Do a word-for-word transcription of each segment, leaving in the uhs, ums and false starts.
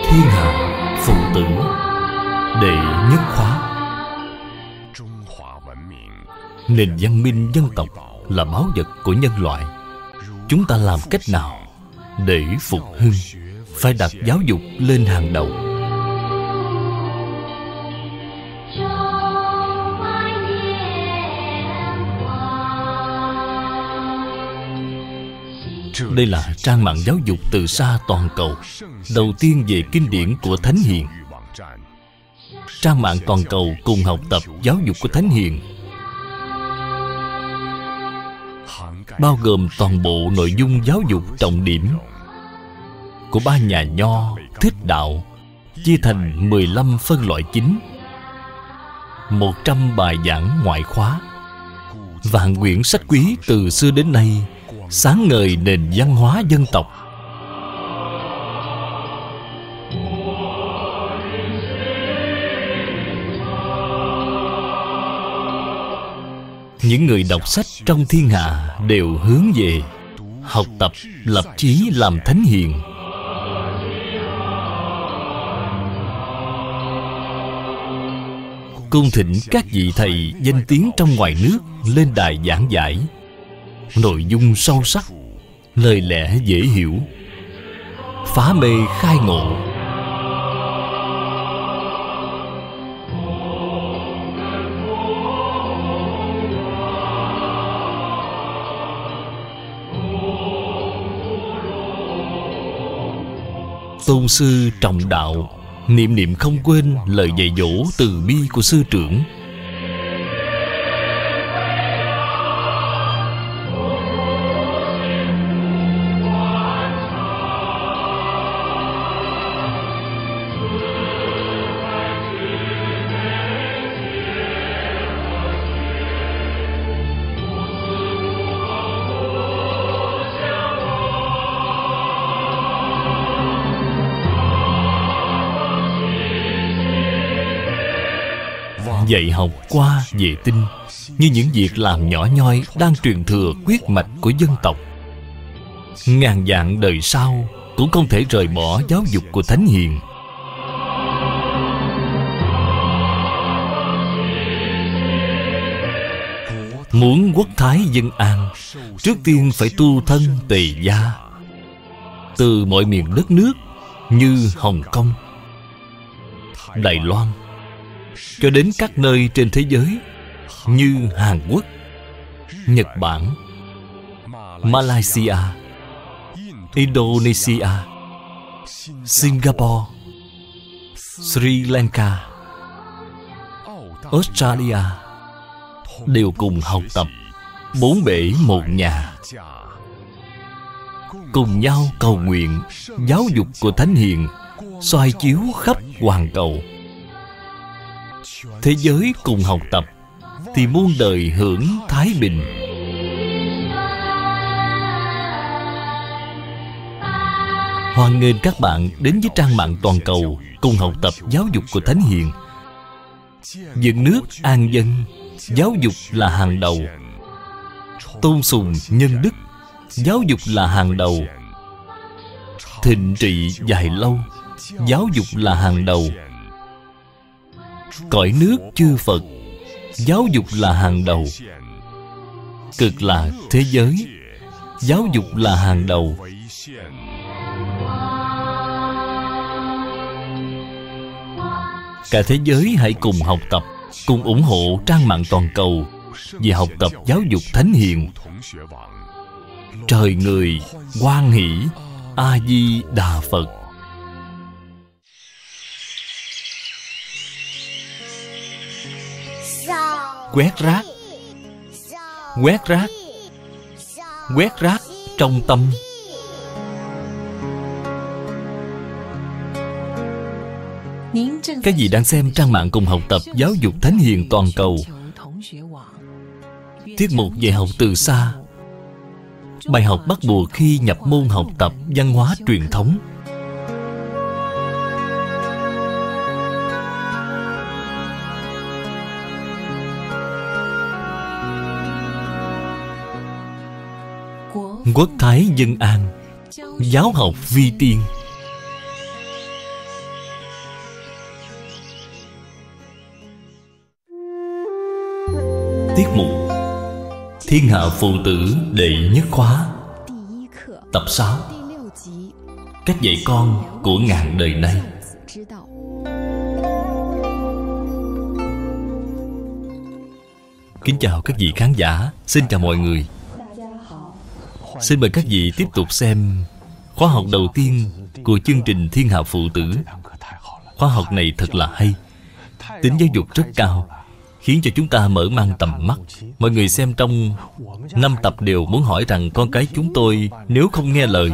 thiên hạ phụ tử. Đệ nhất khóa. Nền văn minh dân tộc là báu vật của nhân loại. Chúng ta làm cách nào để phục hưng? Phải đặt giáo dục lên hàng đầu. Đây là trang mạng giáo dục từ xa toàn cầu, đầu tiên về kinh điển của Thánh Hiền. Trang mạng toàn cầu cùng học tập giáo dục của Thánh Hiền, bao gồm toàn bộ nội dung giáo dục trọng điểm của ba nhà Nho Thích Đạo, chia thành mười lăm phân loại chính, một trăm bài giảng ngoại khóa, vạn quyển sách quý từ xưa đến nay, sáng ngời nền văn hóa dân tộc. Những người đọc sách trong thiên hạ đều hướng về học tập, lập chí làm thánh hiền. Cung thỉnh các vị thầy danh tiếng trong ngoài nước lên đài giảng giải. Nội dung sâu sắc, lời lẽ dễ hiểu, phá mê khai ngộ. Tôn sư trọng đạo, niệm niệm không quên lời dạy dỗ từ bi của sư trưởng. Dạy học qua vệ tinh như những việc làm nhỏ nhoi đang truyền thừa quyết mạch của dân tộc. Ngàn vạn đời sau cũng không thể rời bỏ giáo dục của Thánh Hiền. Muốn quốc thái dân an, trước tiên phải tu thân tề gia. Từ mọi miền đất nước như Hồng Kông, Đài Loan, cho đến các nơi trên thế giới như Hàn Quốc, Nhật Bản, Malaysia, Indonesia, Singapore, Sri Lanka, Australia đều cùng học tập bốn bể một nhà, cùng nhau cầu nguyện giáo dục của Thánh Hiền soi chiếu khắp hoàn cầu. Thế giới cùng học tập thì muôn đời hưởng thái bình. Hoan nghênh các bạn đến với trang mạng toàn cầu cùng học tập giáo dục của Thánh Hiền. Dựng nước an dân, giáo dục là hàng đầu. Tôn sùng nhân đức, giáo dục là hàng đầu. Thịnh trị dài lâu, giáo dục là hàng đầu. Cõi nước chư Phật, giáo dục là hàng đầu. Cực lạc thế giới, giáo dục là hàng đầu. Cả thế giới hãy cùng học tập, cùng ủng hộ trang mạng toàn cầu về học tập giáo dục Thánh Hiền. Trời người hoan hỷ, A Di Đà Phật. Quét rác, quét rác, quét rác trong tâm. Các vị đang xem trang mạng cùng học tập giáo dục Thánh Hiền toàn cầu. Tiết mục dạy học từ xa. Bài học bắt buộc khi nhập môn học tập văn hóa truyền thống. Quốc thái dân an, giáo học vi tiên. mục Thiên Hạ Phụ Tử Đệ Nhất Khóa Tập sáu Cách dạy con của ngàn đời nay. Kính chào các vị khán giả, xin chào mọi người. Xin mời các vị tiếp tục xem khóa học đầu tiên của chương trình Thiên Hạ Phụ Tử. Khóa học này thật là hay, tính giáo dục rất cao, khiến cho chúng ta mở mang tầm mắt. Mọi người xem trong năm tập đều muốn hỏi rằng con cái chúng tôi nếu không nghe lời,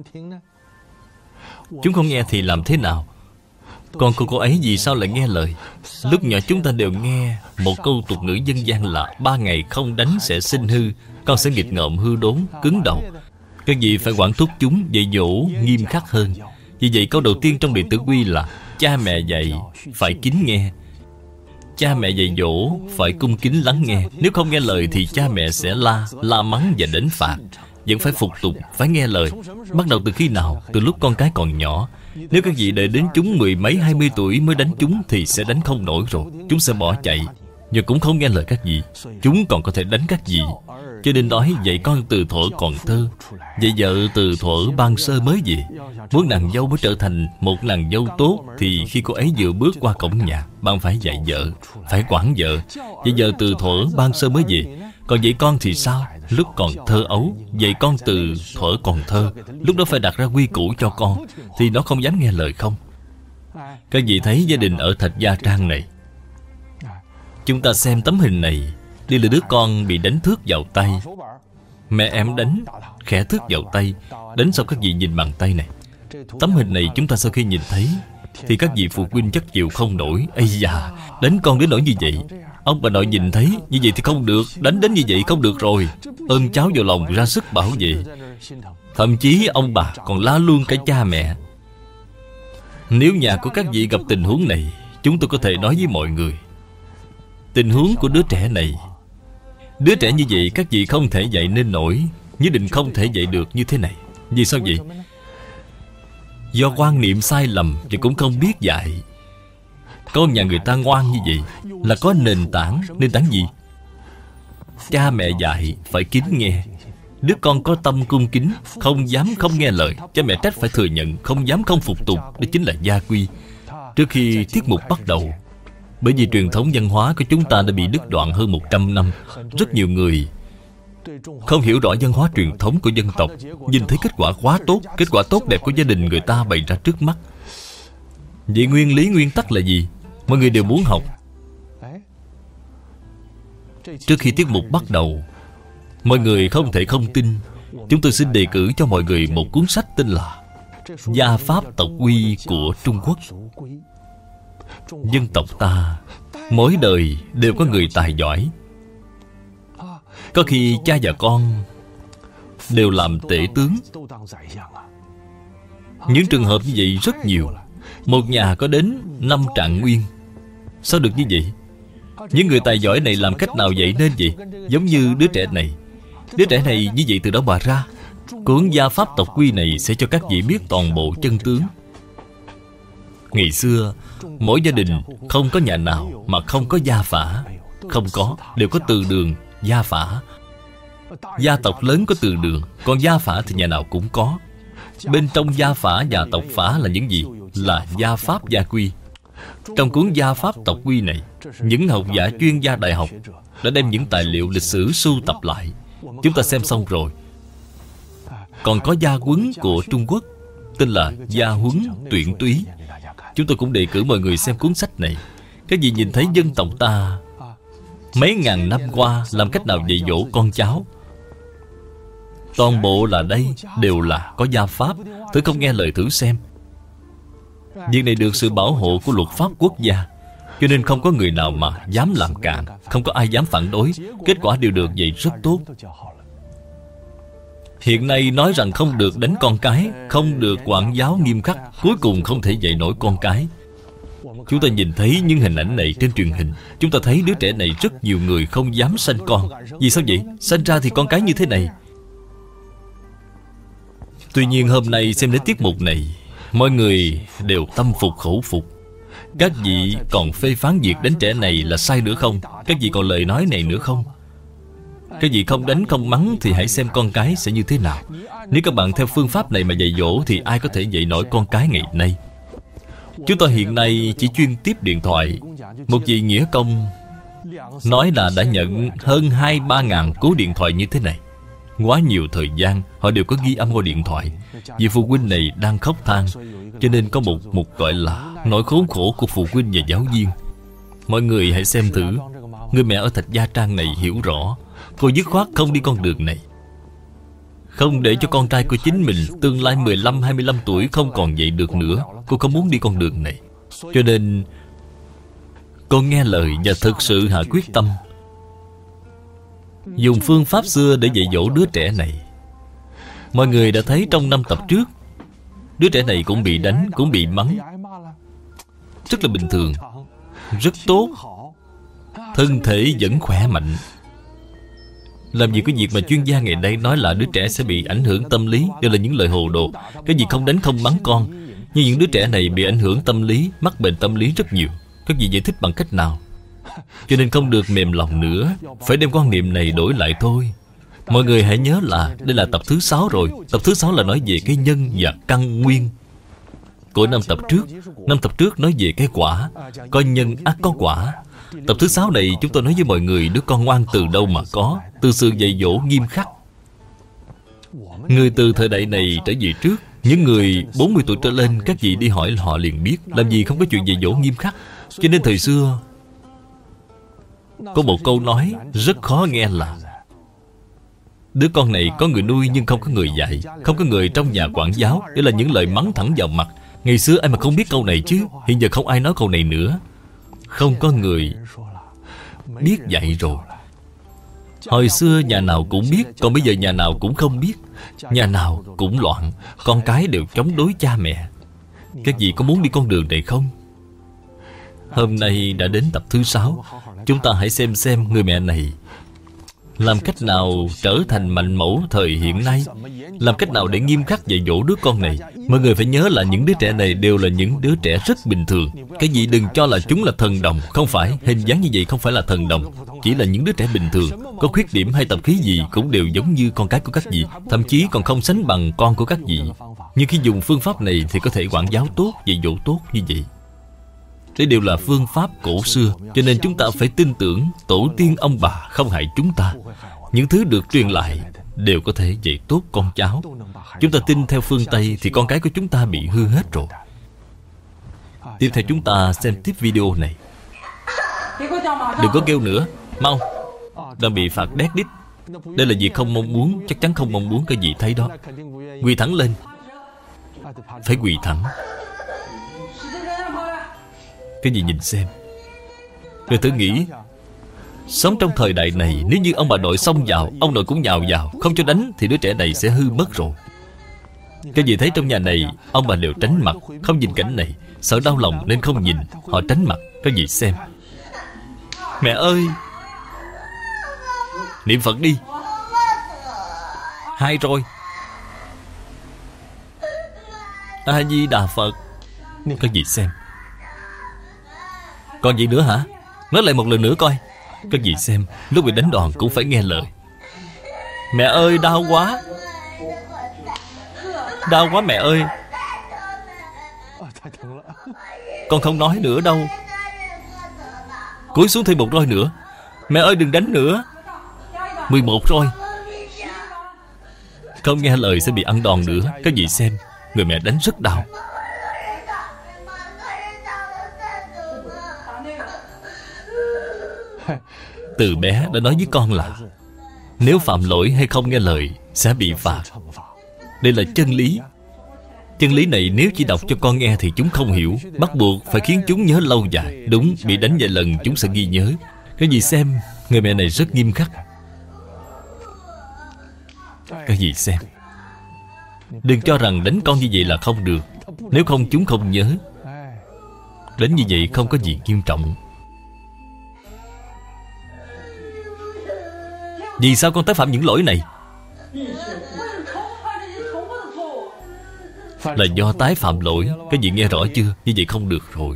chúng không nghe thì làm thế nào? Con của cô ấy vì sao lại nghe lời? Lúc nhỏ chúng ta đều nghe một câu tục ngữ dân gian là ba ngày không đánh sẽ sinh hư, con sẽ nghịch ngợm hư đốn, cứng đầu. Các vị phải quản thúc chúng, dạy dỗ nghiêm khắc hơn. Vì vậy câu đầu tiên trong Đệ Tử Quy là cha mẹ dạy phải kính nghe. Cha mẹ dạy dỗ phải cung kính lắng nghe. Nếu không nghe lời thì cha mẹ sẽ la, la mắng và đánh phạt. Vẫn phải phục tùng, phải nghe lời. Bắt đầu từ khi nào? Từ lúc con cái còn nhỏ. Nếu các vị đợi đến chúng mười mấy hai mươi tuổi mới đánh chúng thì sẽ đánh không nổi rồi. Chúng sẽ bỏ chạy, và cũng không nghe lời các vị. Chúng còn có thể đánh các vị. Cho nên nói dạy con từ thuở còn thơ, dạy vợ từ thuở ban sơ mới về. Muốn nàng dâu mới trở thành một nàng dâu tốt thì khi cô ấy vừa bước qua cổng nhà, bạn phải dạy vợ, phải quản vợ. Dạy vợ từ thuở ban sơ mới về. Còn dạy con thì sao? Lúc còn thơ ấu, dạy con từ thuở còn thơ. Lúc đó phải đặt ra quy củ cho con, thì nó không dám nghe lời không? Các vị thấy gia đình ở Thạch Gia Trang này, chúng ta xem tấm hình này. Đây là đứa con bị đánh thước vào tay. Mẹ em đánh, khẽ thước vào tay. Đánh xong các vị nhìn bàn tay này. Tấm hình này chúng ta sau khi nhìn thấy thì các vị phụ huynh chắc chịu không nổi. Ây da, đánh con đến nỗi như vậy. Ông bà nội nhìn thấy như vậy thì không được. Đánh đến như vậy không được rồi. Ôm cháu vào lòng ra sức bảo vệ. Thậm chí ông bà còn la luôn cả cha mẹ. Nếu nhà của các vị gặp tình huống này, chúng tôi có thể nói với mọi người, tình huống của đứa trẻ này, đứa trẻ như vậy các vị không thể dạy nên nổi. Nhất định không thể dạy được như thế này. Vì sao vậy? Do quan niệm sai lầm và cũng không biết dạy. Con nhà người ta ngoan như vậy là có nền tảng. Nền tảng gì? Cha mẹ dạy phải kính nghe. Đứa con có tâm cung kính, không dám không nghe lời, cha mẹ trách phải thừa nhận, không dám không phục tùng. Đó chính là gia quy. Trước khi tiết mục bắt đầu, bởi vì truyền thống văn hóa của chúng ta đã bị đứt đoạn hơn một trăm năm, rất nhiều người không hiểu rõ văn hóa truyền thống của dân tộc. Nhìn thấy kết quả quá tốt, kết quả tốt đẹp của gia đình người ta bày ra trước mắt. Vậy nguyên lý nguyên tắc là gì? Mọi người đều muốn học. Trước khi tiết mục bắt đầu, mọi người không thể không tin. Chúng tôi xin đề cử cho mọi người một cuốn sách tên là Gia Pháp Tộc Quy của Trung Quốc. Dân tộc ta mỗi đời đều có người tài giỏi. Có khi cha và con đều làm tể tướng. Những trường hợp như vậy rất nhiều. Một nhà có đến năm trạng nguyên. Sao được như vậy? Những người tài giỏi này làm cách nào dạy nên vậy? Giống như đứa trẻ này. Đứa trẻ này như vậy từ đó bà ra. Cuốn Gia Pháp Tộc Quy này sẽ cho các vị biết toàn bộ chân tướng. Ngày xưa, mỗi gia đình không có nhà nào mà không có gia phả. Không có, đều có từ đường, gia phả. Gia tộc lớn có từ đường, còn gia phả thì nhà nào cũng có. Bên trong gia phả và tộc phả là những gì? Là gia pháp gia quy. Trong cuốn Gia Pháp Tộc Quy này, những học giả chuyên gia đại học đã đem những tài liệu lịch sử sưu tập lại. Chúng ta xem xong rồi. Còn có gia huấn của Trung Quốc, tên là Gia Huấn Tuyển Túy. Chúng tôi cũng đề cử mọi người xem cuốn sách này. Các vị nhìn thấy dân tộc ta mấy ngàn năm qua làm cách nào dạy dỗ con cháu. Toàn bộ là đây đều là có gia pháp. Thử không nghe lời thử xem. Việc này được sự bảo hộ của luật pháp quốc gia, cho nên không có người nào mà dám làm càn, không có ai dám phản đối. Kết quả đều được dạy rất tốt. Hiện nay nói rằng không được đánh con cái, không được quản giáo nghiêm khắc, cuối cùng không thể dạy nổi con cái. Chúng ta nhìn thấy những hình ảnh này trên truyền hình, chúng ta thấy đứa trẻ này rất nhiều người không dám sanh con. Vì sao vậy? Sanh ra thì con cái như thế này. Tuy nhiên hôm nay xem đến tiết mục này, mọi người đều tâm phục khẩu phục. Các vị còn phê phán việc đánh trẻ này là sai nữa không? Các vị còn lời nói này nữa không? Cái gì không đánh không mắng thì hãy xem con cái sẽ như thế nào. Nếu các bạn theo phương pháp này mà dạy dỗ thì ai có thể dạy nổi con cái ngày nay. Chúng tôi hiện nay chỉ chuyên tiếp điện thoại. Một vị nghĩa công nói là đã nhận hơn hai ba ngàn cú điện thoại như thế này. Quá nhiều thời gian họ đều có ghi âm qua điện thoại. Vị phụ huynh này đang khóc than. Cho nên có một một gọi là nỗi khốn khổ của phụ huynh và giáo viên. Mọi người hãy xem thử. Người mẹ ở Thạch Gia Trang này hiểu rõ. Cô dứt khoát không đi con đường này, không để cho con trai của chính mình tương lai mười lăm hai mươi lăm tuổi không còn dậy được nữa. Cô không muốn đi con đường này. Cho nên cô nghe lời và thực sự hạ quyết tâm dùng phương pháp xưa để dạy dỗ đứa trẻ này. Mọi người đã thấy trong năm tập trước, đứa trẻ này cũng bị đánh, cũng bị mắng, rất là bình thường, rất tốt, thân thể vẫn khỏe mạnh. Làm gì có việc mà chuyên gia ngày nay nói là đứa trẻ sẽ bị ảnh hưởng tâm lý. Đây là những lời hồ đồ. Cái gì không đánh không mắng con. Nhưng những đứa trẻ này bị ảnh hưởng tâm lý, mắc bệnh tâm lý rất nhiều. Các vị giải thích bằng cách nào? Cho nên không được mềm lòng nữa, phải đem quan niệm này đổi lại thôi. Mọi người hãy nhớ là đây là tập thứ sáu rồi. Tập thứ sáu là nói về cái nhân và căn nguyên của năm tập trước. Năm tập trước nói về cái quả, có nhân ắt có quả. Tập thứ sáu này chúng tôi nói với mọi người đứa con ngoan từ đâu mà có? Từ sự dạy dỗ nghiêm khắc. Người từ thời đại này trở về trước, những người bốn mươi tuổi trở lên, các vị đi hỏi họ liền biết. Làm gì không có chuyện dạy dỗ nghiêm khắc. Cho nên thời xưa có một câu nói rất khó nghe là đứa con này có người nuôi nhưng không có người dạy, không có người trong nhà quản giáo. Đây là những lời mắng thẳng vào mặt. Ngày xưa ai mà không biết câu này chứ. Hiện giờ không ai nói câu này nữa. Không có người biết dạy rồi. Hồi xưa nhà nào cũng biết, còn bây giờ nhà nào cũng không biết. Nhà nào cũng loạn. Con cái đều chống đối cha mẹ. Các vị có muốn đi con đường này không? Hôm nay đã đến tập thứ sáu. Chúng ta hãy xem xem người mẹ này làm cách nào trở thành mạnh mẫu thời hiện nay, làm cách nào để nghiêm khắc dạy dỗ đứa con này. Mọi người phải nhớ là những đứa trẻ này đều là những đứa trẻ rất bình thường. Cái gì đừng cho là chúng là thần đồng. Không phải, hình dáng như vậy không phải là thần đồng. Chỉ là những đứa trẻ bình thường. Có khuyết điểm hay tập khí gì cũng đều giống như con cái của các vị. Thậm chí còn không sánh bằng con của các vị. Nhưng khi dùng phương pháp này thì có thể quản giáo tốt, dạy dỗ tốt như vậy. Đây đều là phương pháp cổ xưa. Cho nên chúng ta phải tin tưởng tổ tiên ông bà không hại chúng ta. Những thứ được truyền lại đều có thể dạy tốt con cháu. Chúng ta tin theo phương Tây thì con cái của chúng ta bị hư hết rồi. Tiếp theo chúng ta xem tiếp video này. Đừng có kêu nữa, mau. Đang bị phạt đét đít. Đây là việc không mong muốn. Chắc chắn không mong muốn cái gì thấy đó. Quỳ thẳng lên. Phải quỳ thẳng. Cái gì nhìn xem. Người thử nghĩ, sống trong thời đại này, nếu như ông bà nội xông vào, ông nội cũng nhào vào, không cho đánh thì đứa trẻ này sẽ hư mất rồi. Cái gì thấy trong nhà này, ông bà đều tránh mặt, không nhìn cảnh này, sợ đau lòng nên không nhìn, họ tránh mặt. Cái gì xem. Mẹ ơi, niệm Phật đi. Hai rồi. A Di Đà Phật. Cái gì xem. Còn gì nữa hả? Nói lại một lần nữa coi. Các vị xem, lúc bị đánh đòn cũng phải nghe lời. Mẹ ơi, đau quá. Đau quá mẹ ơi. Con không nói nữa đâu. Cúi xuống thêm một roi nữa. Mẹ ơi đừng đánh nữa. Mười một roi. Không nghe lời sẽ bị ăn đòn nữa. Các vị xem, người mẹ đánh rất đau. Từ bé đã nói với con là nếu phạm lỗi hay không nghe lời sẽ bị phạt. Đây là chân lý. Chân lý này nếu chỉ đọc cho con nghe thì chúng không hiểu. Bắt buộc phải khiến chúng nhớ lâu dài. Đúng, bị đánh vài lần chúng sẽ ghi nhớ. Cái gì xem, người mẹ này rất nghiêm khắc. Cái gì xem. Đừng cho rằng đánh con như vậy là không được. Nếu không chúng không nhớ. Đánh như vậy không có gì nghiêm trọng. Vì sao con tái phạm những lỗi này? Là do tái phạm lỗi. Cái gì nghe rõ chưa? Như vậy không được rồi.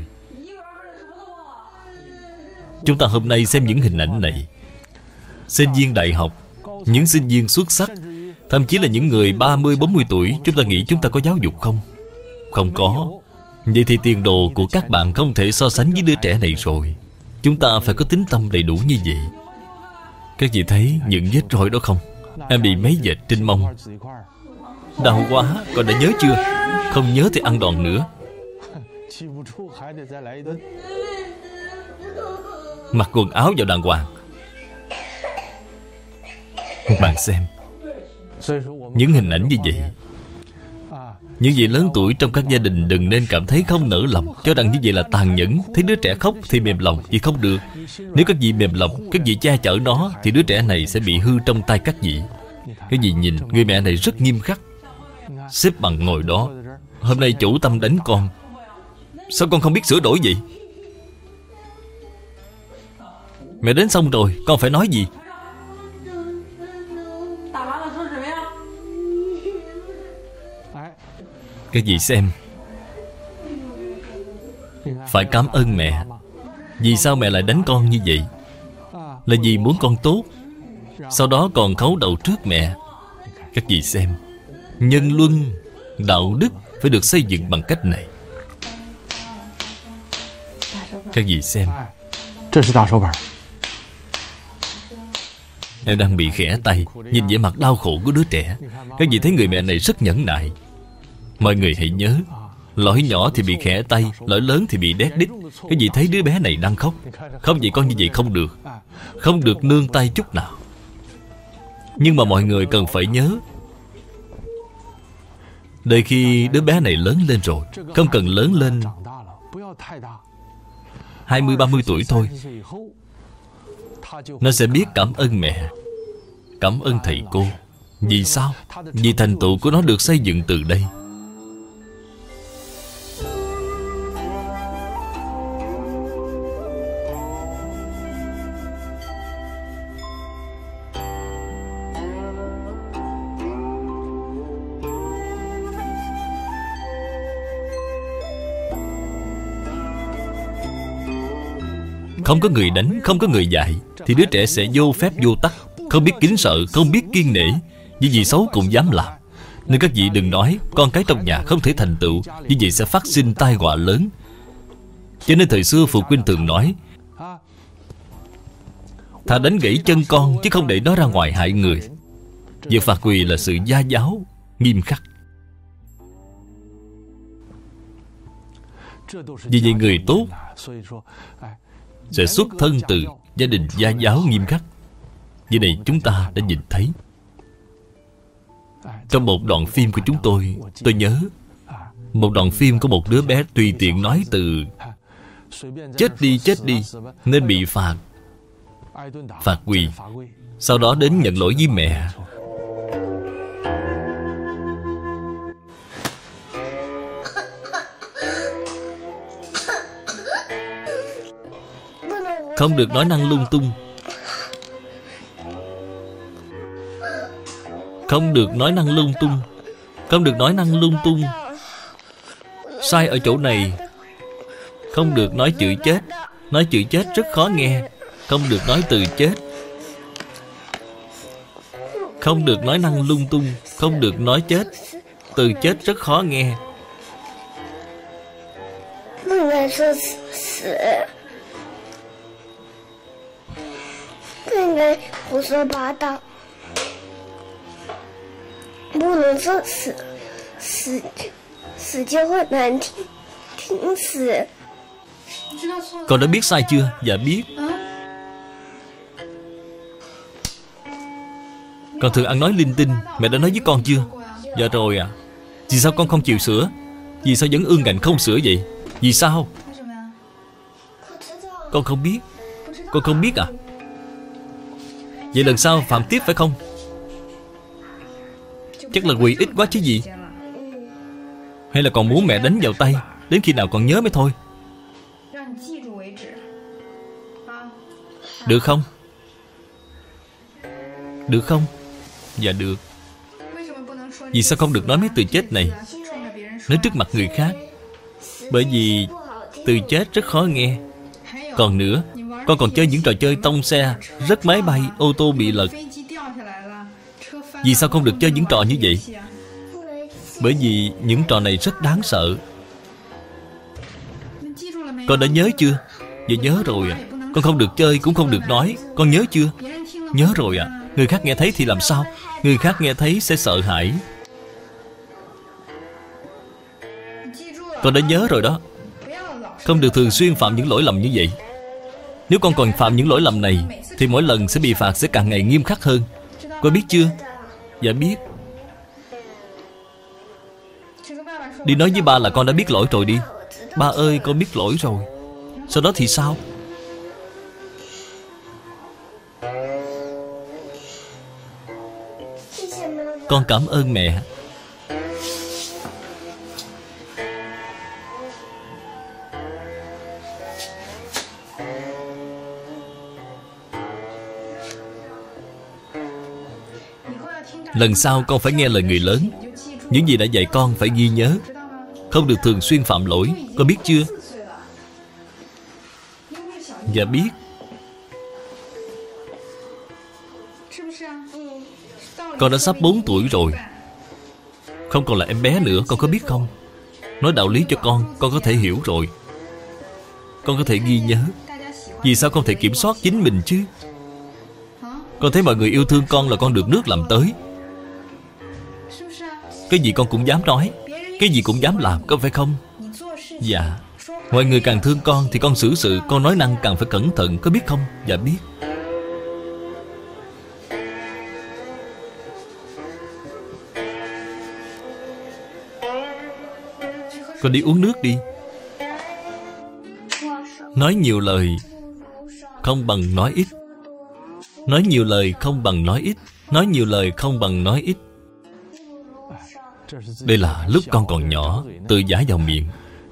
Chúng ta hôm nay xem những hình ảnh này. Sinh viên đại học những sinh viên xuất sắc, thậm chí là những người ba mươi, bốn mươi tuổi, chúng ta nghĩ chúng ta có giáo dục không? Không có. Vậy thì tiền đồ của các bạn không thể so sánh với đứa trẻ này rồi. Chúng ta phải có tín tâm đầy đủ như vậy. Các vị thấy những vết roi đó không? Em bị mấy vệt trên mông. Đau quá, con đã nhớ chưa? Không nhớ thì ăn đòn nữa. Mặc quần áo vào đàng hoàng. Bạn xem những hình ảnh như vậy. Những vị lớn tuổi trong các gia đình đừng nên cảm thấy không nỡ lòng, cho rằng như vậy là tàn nhẫn. Thấy đứa trẻ khóc thì mềm lòng, vậy không được. Nếu các vị mềm lòng, các vị che chở nó, thì đứa trẻ này sẽ bị hư trong tay các vị. Các vị nhìn, người mẹ này rất nghiêm khắc. Xếp bằng ngồi đó. Hôm nay chủ tâm đánh con, sao con không biết sửa đổi vậy? Mẹ đến xong rồi, con phải nói gì? Các vị xem, phải cảm ơn mẹ. Vì sao mẹ lại đánh con như vậy? Là vì muốn con tốt, sau đó còn khấu đầu trước mẹ. Các vị xem, nhân luân, đạo đức phải được xây dựng bằng cách này. Các vị xem, em đang bị khẽ tay. Nhìn vẻ mặt đau khổ của đứa trẻ, các vị thấy người mẹ này rất nhẫn nại. Mọi người hãy nhớ, lỗi nhỏ thì bị khẽ tay, lỗi lớn thì bị đét đít. Các vị thấy đứa bé này đang khóc. Không vậy con như vậy không được. Không được nương tay chút nào. Nhưng mà mọi người cần phải nhớ, đợi khi đứa bé này lớn lên rồi, không cần lớn lên hai mươi, ba mươi tuổi thôi, nó sẽ biết cảm ơn mẹ, cảm ơn thầy cô. Vì sao? Vì thành tựu của nó được xây dựng từ đây. Không có người đánh, không có người dạy, thì đứa trẻ sẽ vô phép vô tắc, không biết kính sợ, không biết kiêng nể, những gì xấu cũng dám làm. Nên các vị đừng nói con cái trong nhà không thể thành tựu, như vậy sẽ phát sinh tai họa lớn. Cho nên thời xưa phụ huynh thường nói, thà đánh gãy chân con chứ không để nó ra ngoài hại người. Việc phạt quỳ là sự gia giáo nghiêm khắc. Vì vậy người tốt sẽ xuất thân từ gia đình gia giáo nghiêm khắc. Vì này chúng ta đã nhìn thấy. Trong một đoạn phim của chúng tôi, tôi nhớ một đoạn phim có một đứa bé tùy tiện nói từ chết đi, chết đi, nên bị phạt, phạt quỳ. Sau đó đến nhận lỗi với mẹ. Không được nói năng lung tung. Không được nói năng lung tung. Không được nói năng lung tung. Sai ở chỗ này. Không được nói chữ chết. Nói chữ chết rất khó nghe. Không được nói từ chết. Không được nói năng lung tung. Không được nói chết. Từ chết rất khó nghe. Con đã biết sai chưa? Dạ biết. Con thường ăn nói linh tinh. Mẹ đã nói với con chưa? Dạ rồi à. Vì sao con không chịu sửa? Vì sao vẫn ương ngạnh không sửa vậy? Vì sao? Con không biết. Con không biết à? Vậy lần sau phạm tiếp phải không? Chắc là quỳ ít quá chứ gì. Hay là còn muốn mẹ đánh vào tay, đến khi nào còn nhớ mới thôi. Được không? Được không? Dạ được. Vì sao không được nói mấy từ chết này, nói trước mặt người khác? Bởi vì từ chết rất khó nghe. Còn nữa, con còn chơi những trò chơi tông xe, rớt máy bay, ô tô bị lật. Vì sao không được chơi những trò như vậy? Bởi vì những trò này rất đáng sợ. Con đã nhớ chưa? Dạ nhớ rồi ạ. Con không được chơi cũng không được nói. Con nhớ chưa? Nhớ rồi ạ. Người khác nghe thấy thì làm sao? Người khác nghe thấy sẽ sợ hãi. Con đã nhớ rồi đó. Không được thường xuyên phạm những lỗi lầm như vậy. Nếu con còn phạm những lỗi lầm này thì mỗi lần sẽ bị phạt sẽ càng ngày nghiêm khắc hơn. Con biết chưa? Dạ biết. Đi nói với ba là con đã biết lỗi rồi đi. Ba ơi, con biết lỗi rồi. Sau đó thì sao? Con cảm ơn mẹ. Lần sau con phải nghe lời người lớn. Những gì đã dạy con phải ghi nhớ. Không được thường xuyên phạm lỗi. Con biết chưa? Dạ biết. Con đã sắp bốn tuổi rồi. Không còn là em bé nữa, con có biết không? Nói đạo lý cho con, con có thể hiểu rồi. Con có thể ghi nhớ. Vì sao không thể kiểm soát chính mình chứ? Con thấy mọi người yêu thương con là con được nước làm tới. Cái gì con cũng dám nói, cái gì cũng dám làm, có phải không? Dạ. Mọi người càng thương con thì con xử sự, con nói năng càng phải cẩn thận, có biết không? Dạ biết. Con đi uống nước đi. Nói nhiều lời không bằng nói ít. Nói nhiều lời không bằng nói ít. Nói nhiều lời không bằng nói ít. Đây là lúc con còn nhỏ, tự giả vào miệng.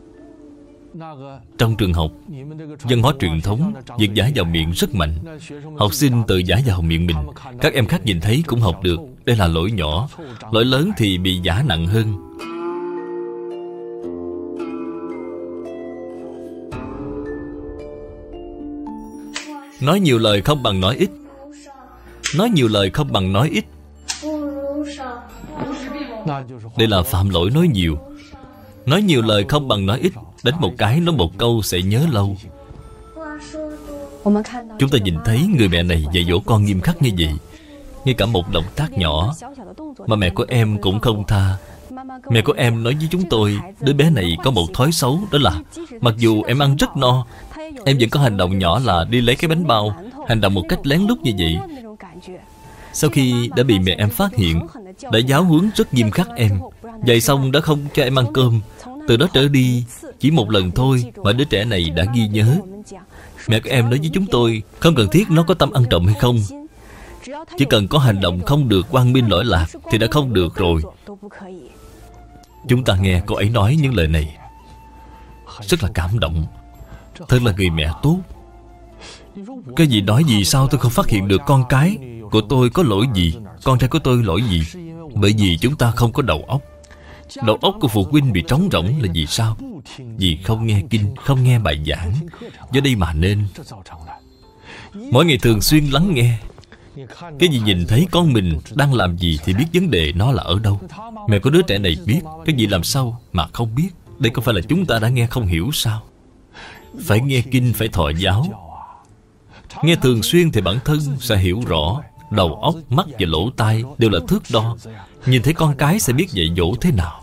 Trong trường học, văn hóa truyền thống, việc giả vào miệng rất mạnh. Học sinh tự giả vào miệng mình. Các em khác nhìn thấy cũng học được. Đây là lỗi nhỏ. Lỗi lớn thì bị giả nặng hơn. Nói nhiều lời không bằng nói ít. Nói nhiều lời không bằng nói ít. Đây là phạm lỗi nói nhiều. Nói nhiều lời không bằng nói ít. Đánh một cái, nói một câu sẽ nhớ lâu. Chúng ta nhìn thấy người mẹ này dạy dỗ con nghiêm khắc như vậy. Ngay cả một động tác nhỏ mà mẹ của em cũng không tha. Mẹ của em nói với chúng tôi, đứa bé này có một thói xấu. Đó là mặc dù em ăn rất no, em vẫn có hành động nhỏ là đi lấy cái bánh bao. Hành động một cách lén lút như vậy. Sau khi đã bị mẹ em phát hiện, đã giáo huấn rất nghiêm khắc em. Dạy xong đã không cho em ăn cơm. Từ đó trở đi, chỉ một lần thôi mà đứa trẻ này đã ghi nhớ. Mẹ của em nói với chúng tôi, không cần thiết nó có tâm ăn trộm hay không, chỉ cần có hành động không được quang minh lỗi lạc thì đã không được rồi. Chúng ta nghe cô ấy nói những lời này rất là cảm động. Thật là người mẹ tốt. Cái gì nói gì sao tôi không phát hiện được con cái của tôi có lỗi gì, con trai của tôi lỗi gì? Bởi vì chúng ta không có đầu óc. Đầu óc của phụ huynh bị trống rỗng là vì sao? Vì không nghe kinh, không nghe bài giảng. Do đây mà nên mỗi ngày thường xuyên lắng nghe. Cái gì nhìn thấy con mình đang làm gì thì biết vấn đề nó là ở đâu. Mẹ của đứa trẻ này biết. Cái gì làm sao mà không biết? Đây có phải là chúng ta đã nghe không hiểu sao? Phải nghe kinh, phải thọ giáo. Nghe thường xuyên thì bản thân sẽ hiểu rõ. Đầu óc, mắt và lỗ tai đều là thước đo. Nhìn thấy con cái sẽ biết dạy dỗ thế nào.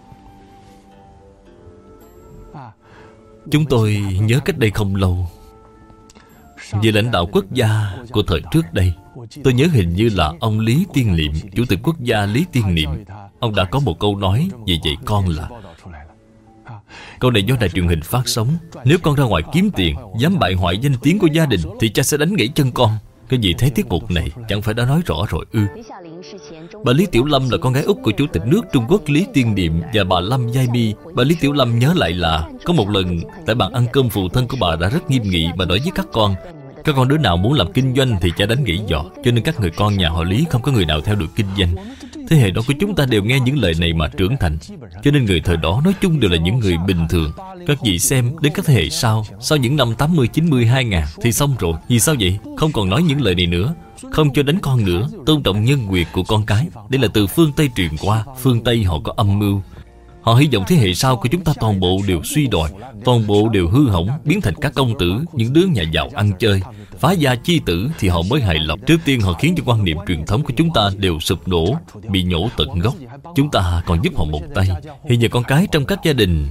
Chúng tôi nhớ cách đây không lâu, vị lãnh đạo quốc gia của thời trước đây, tôi nhớ hình như là ông Lý Tiên Niệm, Chủ tịch quốc gia Lý Tiên Niệm. Ông đã có một câu nói về dạy con là, câu này do đài truyền hình phát sóng: nếu con ra ngoài kiếm tiền, dám bại hoại danh tiếng của gia đình thì cha sẽ đánh gãy chân con. Cái gì thấy tiết mục này chẳng phải đã nói rõ rồi ư? Bà Lý Tiểu Lâm là con gái út của Chủ tịch nước Trung Quốc Lý Tiên Niệm và bà Lâm Giai Mi. Bà Lý Tiểu Lâm nhớ lại là có một lần tại bàn ăn cơm, phụ thân của bà đã rất nghiêm nghị và nói với các con: các con đứa nào muốn làm kinh doanh thì cha đánh gãy giò. Cho nên các người con nhà họ Lý không có người nào theo được kinh doanh. Thế hệ đó của chúng ta đều nghe những lời này mà trưởng thành. Cho nên người thời đó nói chung đều là những người bình thường. Các vị xem đến các thế hệ sau, sau những năm tám mươi, chín mươi, hai ngàn thì xong rồi. Vì sao vậy? Không còn nói những lời này nữa. Không cho đánh con nữa, tôn trọng nhân quyền của con cái. Đây là từ phương Tây truyền qua. Phương Tây họ có âm mưu. Họ hy vọng thế hệ sau của chúng ta toàn bộ đều suy đồi, toàn bộ đều hư hỏng, biến thành các công tử, những đứa nhà giàu ăn chơi, phá gia chi tử thì họ mới hài lòng. Trước tiên họ khiến cho quan niệm truyền thống của chúng ta đều sụp đổ, bị nhổ tận gốc. Chúng ta còn giúp họ một tay. Hiện giờ con cái trong các gia đình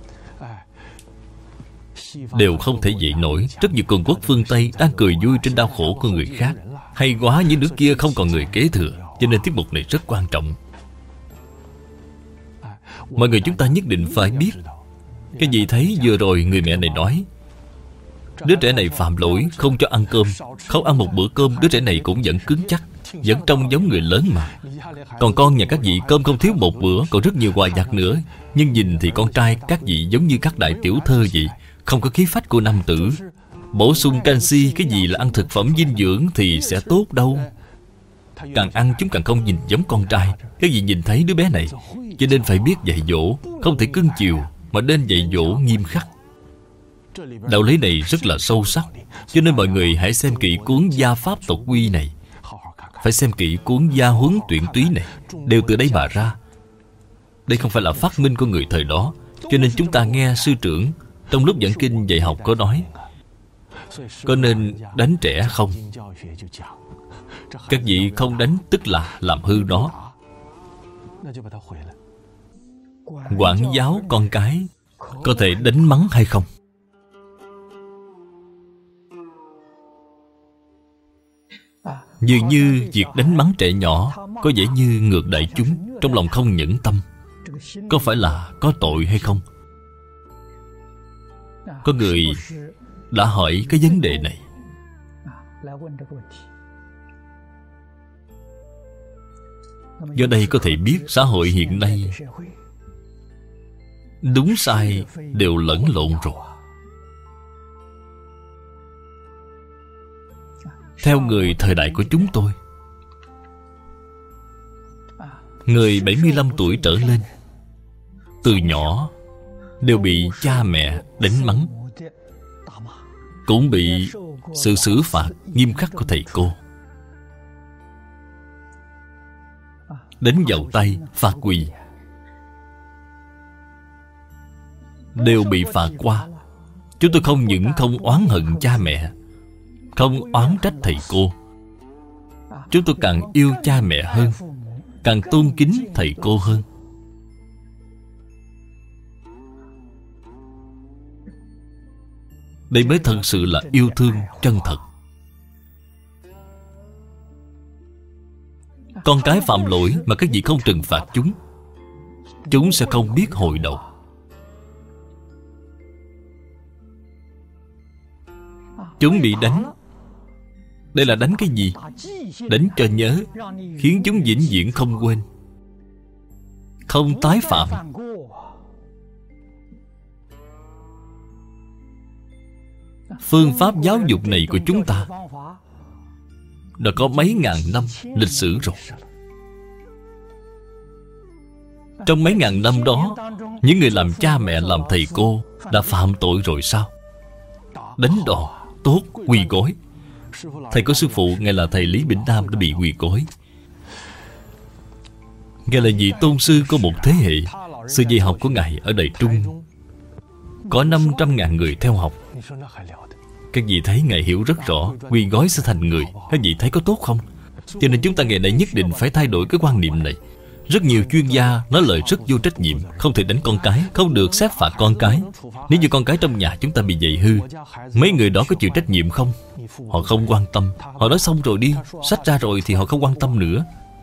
đều không thể dậy nổi. Rất nhiều cường quốc phương Tây đang cười vui trên đau khổ của người khác. Hay quá, những đứa kia không còn người kế thừa. Cho nên tiết mục này rất quan trọng. Mọi người chúng ta nhất định phải biết. Cái gì thấy vừa rồi người mẹ này nói, đứa trẻ này phạm lỗi, không cho ăn cơm. Không ăn một bữa cơm, đứa trẻ này cũng vẫn cứng chắc, vẫn trông giống người lớn mà. Còn con nhà các vị cơm không thiếu một bữa, còn rất nhiều quà vặt nữa. Nhưng nhìn thì con trai các vị giống như các đại tiểu thơ vậy, không có khí phách của nam tử. Bổ sung canxi, cái gì là ăn thực phẩm dinh dưỡng thì sẽ tốt đâu. Càng ăn chúng càng không nhìn giống con trai. Cái gì nhìn thấy đứa bé này. Cho nên phải biết dạy dỗ. Không thể cưng chiều, mà nên dạy dỗ nghiêm khắc. Đạo lý này rất là sâu sắc. Cho nên mọi người hãy xem kỹ cuốn Gia Pháp Tộc Quy này. Phải xem kỹ cuốn Gia Huấn Tuyển Túy này. Đều từ đây mà ra. Đây không phải là phát minh của người thời đó. Cho nên chúng ta nghe sư trưởng trong lúc giảng kinh dạy học có nói, có nên đánh trẻ không? Các vị không đánh tức là làm hư nó. Quản giáo con cái có thể đánh mắng hay không? Dường như việc đánh mắng trẻ nhỏ có vẻ như ngược đãi chúng, trong lòng không nhẫn tâm. Có phải là có tội hay không? Có người đã hỏi cái vấn đề này. Do đây có thể biết xã hội hiện nay đúng sai đều lẫn lộn rồi. Theo người thời đại của chúng tôi, người bảy mươi lăm tuổi trở lên, từ nhỏ đều bị cha mẹ đánh mắng, cũng bị sự xử phạt nghiêm khắc của thầy cô. Đánh vào tay, phạt quỳ, đều bị phạt qua. Chúng tôi không những không oán hận cha mẹ, không oán trách thầy cô. Chúng tôi càng yêu cha mẹ hơn, càng tôn kính thầy cô hơn. Đây mới thật sự là yêu thương chân thật. Con cái phạm lỗi mà các vị không trừng phạt chúng, chúng sẽ không biết hồi đầu. Chúng bị đánh. Đây là đánh cái gì? Đánh cho nhớ, khiến chúng vĩnh viễn không quên, không tái phạm. Phương pháp giáo dục này của chúng ta đã có mấy ngàn năm lịch sử rồi. Trong mấy ngàn năm đó, những người làm cha mẹ, làm thầy cô đã phạm tội rồi sao? Đánh đòn, tốt, quỳ gối. Thầy của sư phụ, Ngài là thầy Lý Bỉnh Nam, đã bị quỳ gối. Ngài là vị tôn sư của một thế hệ. Sự dạy học của Ngài ở Đại Trung có năm trăm ngàn người theo học. Các vị thấy Ngài hiểu rất rõ quỳ gối sẽ thành người. Các vị thấy có tốt không? Cho nên chúng ta ngày nay nhất định phải thay đổi cái quan niệm này. Rất nhiều chuyên gia nói lời rất vô trách nhiệm. Không thể đánh con cái, không được xét phạt con cái. Nếu như con cái trong nhà chúng ta bị dạy hư, mấy người đó có chịu trách nhiệm không? Họ không quan tâm. Họ nói xong rồi đi, sách ra rồi thì họ không quan tâm nữa.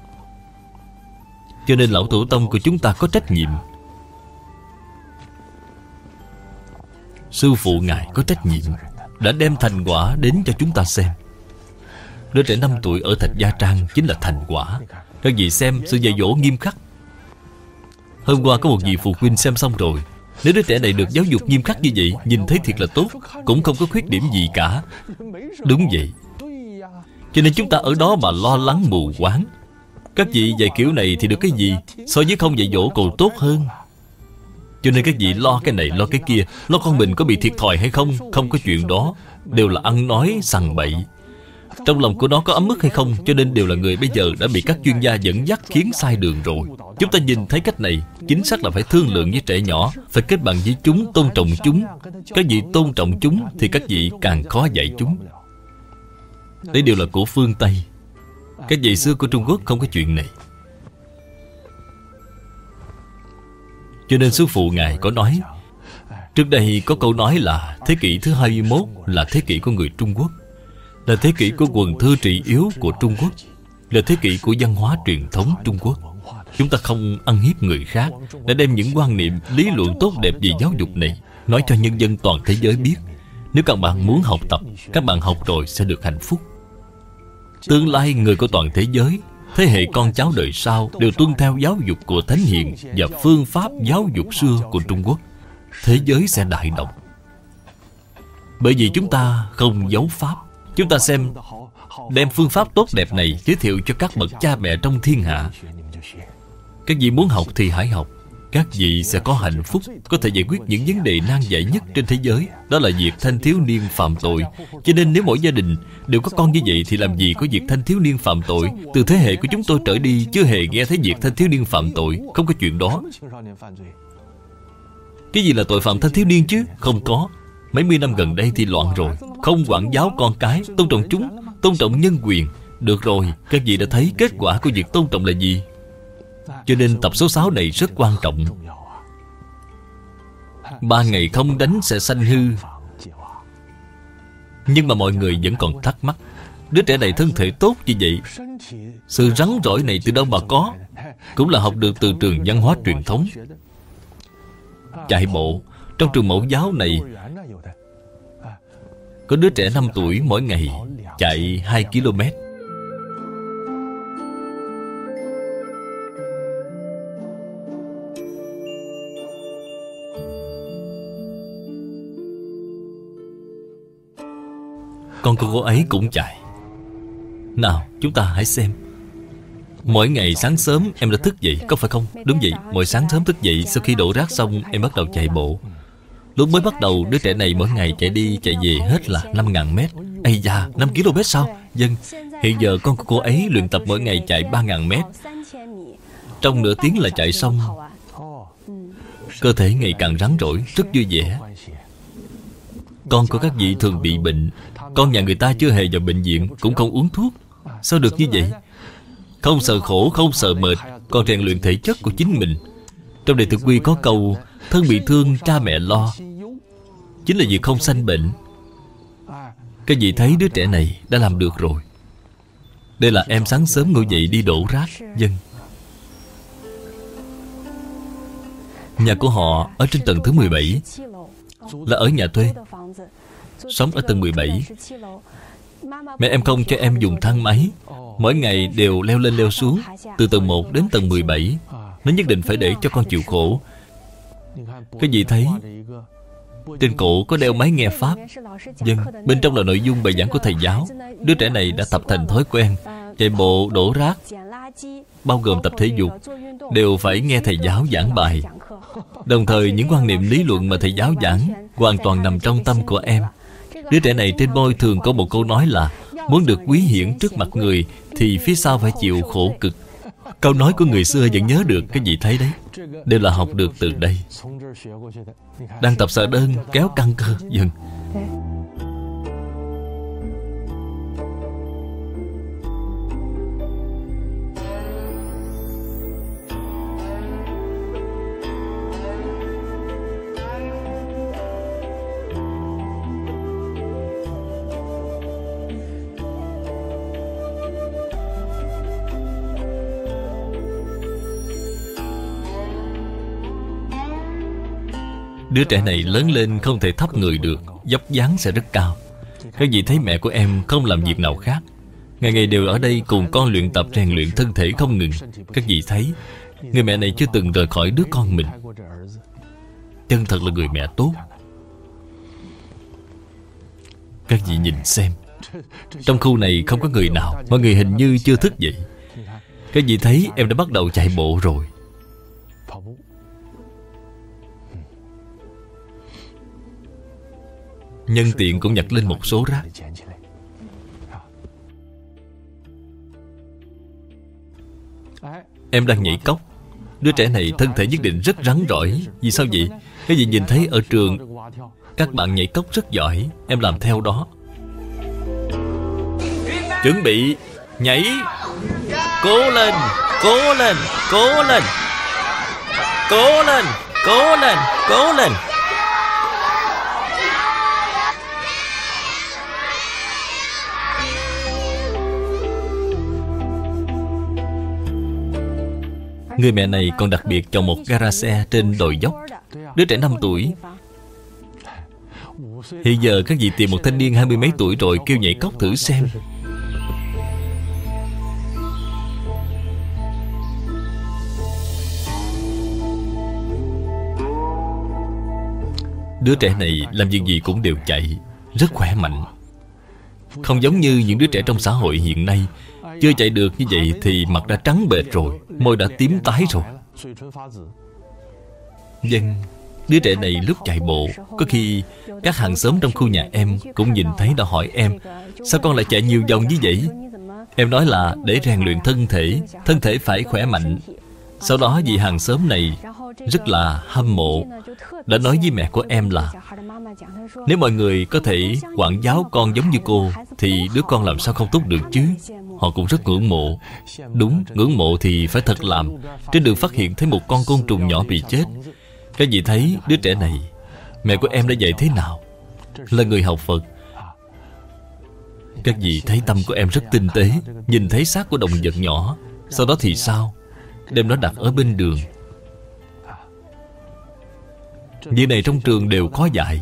Cho nên lão tổ tông của chúng ta có trách nhiệm. Sư phụ Ngài có trách nhiệm, đã đem thành quả đến cho chúng ta xem. Đứa trẻ năm tuổi ở Thạch Gia Trang chính là thành quả. Các vị xem sự dạy dỗ nghiêm khắc. Hôm qua có một vị phụ huynh xem xong rồi. Nếu đứa trẻ này được giáo dục nghiêm khắc như vậy, nhìn thấy thiệt là tốt, cũng không có khuyết điểm gì cả. Đúng vậy. Cho nên chúng ta ở đó mà lo lắng mù quáng. Các vị dạy kiểu này thì được cái gì? So với không dạy dỗ còn tốt hơn. Cho nên các vị lo cái này lo cái kia, lo con mình có bị thiệt thòi hay không. Không có chuyện đó. Đều là ăn nói sằng bậy. Trong lòng của nó có ấm ức hay không, cho nên đều là người bây giờ đã bị các chuyên gia dẫn dắt khiến sai đường rồi. Chúng ta nhìn thấy cách này, chính xác là phải thương lượng với trẻ nhỏ, phải kết bạn với chúng, tôn trọng chúng. Các vị tôn trọng chúng thì các vị càng khó dạy chúng. Đây đều là của phương Tây. Các vị xưa của Trung Quốc không có chuyện này. Cho nên sư phụ Ngài có nói, trước đây có câu nói là thế kỷ thứ hai mươi mốt là thế kỷ của người Trung Quốc, là thế kỷ của quần thư trị yếu của Trung Quốc, là thế kỷ của văn hóa truyền thống Trung Quốc. Chúng ta không ăn hiếp người khác, đã đem những quan niệm, lý luận tốt đẹp về giáo dục này nói cho nhân dân toàn thế giới biết. Nếu các bạn muốn học tập, các bạn học rồi sẽ được hạnh phúc. Tương lai người của toàn thế giới, thế hệ con cháu đời sau đều tuân theo giáo dục của Thánh Hiền và phương pháp giáo dục xưa của Trung Quốc, thế giới sẽ đại động. Bởi vì chúng ta không giấu pháp. Chúng ta xem, đem phương pháp tốt đẹp này giới thiệu cho các bậc cha mẹ trong thiên hạ. Các vị muốn học thì hãy học. Các vị sẽ có hạnh phúc, có thể giải quyết những vấn đề nan giải nhất trên thế giới. Đó là việc thanh thiếu niên phạm tội. Cho nên nếu mỗi gia đình đều có con như vậy thì làm gì có việc thanh thiếu niên phạm tội. Từ thế hệ của chúng tôi trở đi chưa hề nghe thấy việc thanh thiếu niên phạm tội. Không có chuyện đó. Cái gì là tội phạm thanh thiếu niên chứ? Không có. Mấy mươi năm gần đây thì loạn rồi. Không quản giáo con cái, tôn trọng chúng, tôn trọng nhân quyền. Được rồi, các vị đã thấy kết quả của việc tôn trọng là gì. Cho nên tập số sáu này rất quan trọng. Ba ngày không đánh sẽ sanh hư. Nhưng mà mọi người vẫn còn thắc mắc, đứa trẻ này thân thể tốt như vậy, sự rắn rỏi này từ đâu mà có? Cũng là học được từ trường văn hóa truyền thống. Chạy bộ. Trong trường mẫu giáo này có đứa trẻ năm tuổi mỗi ngày chạy hai ki lô mét. Con của cô ấy cũng chạy. Nào, chúng ta hãy xem. Mỗi ngày sáng sớm em đã thức dậy, có phải không? Đúng vậy, mỗi sáng sớm thức dậy, sau khi đổ rác xong em bắt đầu chạy bộ. Lúc mới bắt đầu, đứa trẻ này mỗi ngày chạy đi chạy về hết là năm nghìn mét. Ây da, năm ki lô mét sao? Vâng, hiện giờ con của cô ấy luyện tập mỗi ngày chạy ba nghìn mét. Trong nửa tiếng là chạy xong. Cơ thể ngày càng rắn rỏi, rất vui vẻ. Con của các vị thường bị bệnh. Con nhà người ta chưa hề vào bệnh viện, cũng không uống thuốc. Sao được như vậy? Không sợ khổ, không sợ mệt, còn rèn luyện thể chất của chính mình. Trong Đệ Tử Quy có câu thân bị thương cha mẹ lo, chính là việc không sanh bệnh. Các vị thấy đứa trẻ này đã làm được rồi. Đây là em sáng sớm ngồi dậy đi đổ rác. Vâng. Nhà của họ ở trên tầng thứ mười bảy, là ở nhà thuê, sống ở tầng mười bảy. Mẹ em không cho em dùng thang máy, mỗi ngày đều leo lên leo xuống, từ tầng một đến tầng mười bảy. Nó nhất định phải để cho con chịu khổ. Cái gì thấy trên cổ có đeo máy nghe pháp. Vâng, bên trong là nội dung bài giảng của thầy giáo. Đứa trẻ này đã tập thành thói quen. Chạy bộ, đổ rác, bao gồm tập thể dục, đều phải nghe thầy giáo giảng bài. Đồng thời những quan niệm lý luận mà thầy giáo giảng hoàn toàn nằm trong tâm của em. Đứa trẻ này trên môi thường có một câu nói là muốn được quý hiển trước mặt người thì phía sau phải chịu khổ cực. Câu nói của người xưa vẫn nhớ được. Cái gì thấy đấy, đều là học được từ đây. Đang tập xà đơn kéo căng cơ. Dần đứa trẻ này lớn lên không thể thấp người được, dốc dáng sẽ rất cao. Các vị thấy mẹ của em không làm việc nào khác, ngày ngày đều ở đây cùng con luyện tập rèn luyện thân thể không ngừng. Các vị thấy người mẹ này chưa từng rời khỏi đứa con mình. Chân thật là người mẹ tốt. Các vị nhìn xem, trong khu này không có người nào, mọi người hình như chưa thức dậy. Các vị thấy em đã bắt đầu chạy bộ rồi. Nhân tiện cũng nhặt lên một số rác. Em đang nhảy cóc. Đứa trẻ này thân thể nhất định rất rắn rỏi. Vì sao vậy? Cái gì nhìn thấy ở trường các bạn nhảy cóc rất giỏi, em làm theo đó. Chuẩn bị nhảy. Cố lên, cố lên, cố lên, cố lên, cố lên, cố lên. Người mẹ này còn đặc biệt chọn một gara xe trên đồi dốc. Đứa trẻ năm tuổi. Hiện giờ các vị tìm một thanh niên hai mươi mấy tuổi rồi kêu nhảy cóc thử xem. Đứa trẻ này làm việc gì cũng đều chạy, rất khỏe mạnh. Không giống như những đứa trẻ trong xã hội hiện nay. Chưa chạy được như vậy thì mặt đã trắng bệch rồi, môi đã tím tái rồi. Vâng, đứa trẻ này lúc chạy bộ, có khi các hàng xóm trong khu nhà em cũng nhìn thấy đã hỏi em: sao con lại chạy nhiều vòng như vậy? Em nói là để rèn luyện thân thể, thân thể phải khỏe mạnh. Sau đó vị hàng xóm này rất là hâm mộ, đã nói với mẹ của em là nếu mọi người có thể quản giáo con giống như cô thì đứa con làm sao không tốt được chứ. Họ cũng rất ngưỡng mộ. Đúng, ngưỡng mộ thì phải thật làm. Trên đường phát hiện thấy một con côn trùng nhỏ bị chết. Các vị thấy đứa trẻ này mẹ của em đã dạy thế nào? Là người học Phật. Các vị thấy tâm của em rất tinh tế. Nhìn thấy xác của động vật nhỏ, sau đó thì sao? Đem nó đặt ở bên đường. Việc này trong trường đều có dạy.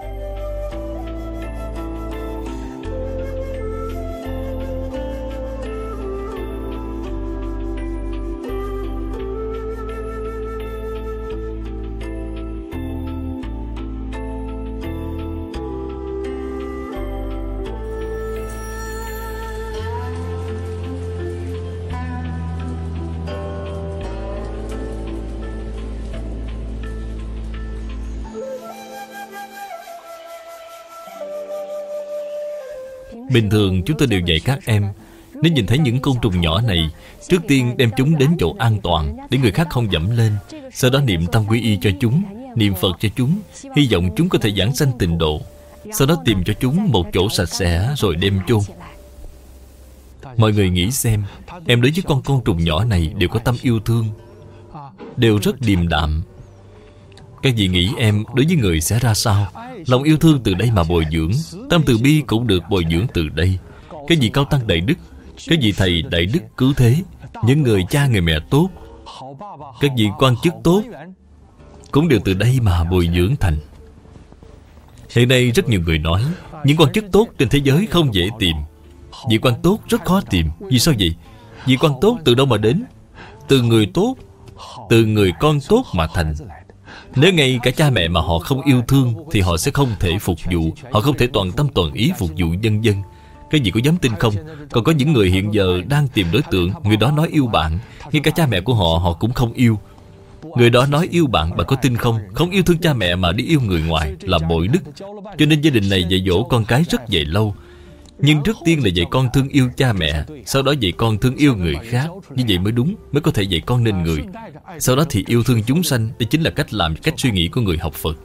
Bình thường chúng tôi đều dạy các em, nếu nhìn thấy những côn trùng nhỏ này, trước tiên đem chúng đến chỗ an toàn để người khác không dẫm lên. Sau đó niệm tâm quy y cho chúng, niệm Phật cho chúng, hy vọng chúng có thể giảng sanh tịnh độ. Sau đó tìm cho chúng một chỗ sạch sẽ rồi đem chôn. Mọi người nghĩ xem, em đối với con côn trùng nhỏ này đều có tâm yêu thương, đều rất điềm đạm. Các vị nghĩ em đối với người sẽ ra sao? Lòng yêu thương từ đây mà bồi dưỡng, tâm từ bi cũng được bồi dưỡng từ đây. Cái gì cao tăng đại đức, cái gì thầy đại đức cứu thế, những người cha người mẹ tốt, các vị quan chức tốt cũng đều từ đây mà bồi dưỡng thành. Hiện nay rất nhiều người nói những quan chức tốt trên thế giới không dễ tìm. Vị quan tốt rất khó tìm. Vì sao vậy? Vị quan tốt từ đâu mà đến? Từ người tốt, từ người con tốt mà thành. Nếu ngay cả cha mẹ mà họ không yêu thương thì họ sẽ không thể phục vụ. Họ không thể toàn tâm toàn ý phục vụ nhân dân. Cái gì có dám tin không? Còn có những người hiện giờ đang tìm đối tượng, người đó nói yêu bạn, ngay cả cha mẹ của họ họ cũng không yêu. Người đó nói yêu bạn, bạn có tin không? Không yêu thương cha mẹ mà đi yêu người ngoài là bội đức. Cho nên gia đình này dạy dỗ con cái rất dày lâu. Nhưng trước tiên là dạy con thương yêu cha mẹ, sau đó dạy con thương yêu người khác. Như vậy mới đúng, mới có thể dạy con nên người. Sau đó thì yêu thương chúng sanh. Đây chính là cách làm, cách suy nghĩ của người học Phật.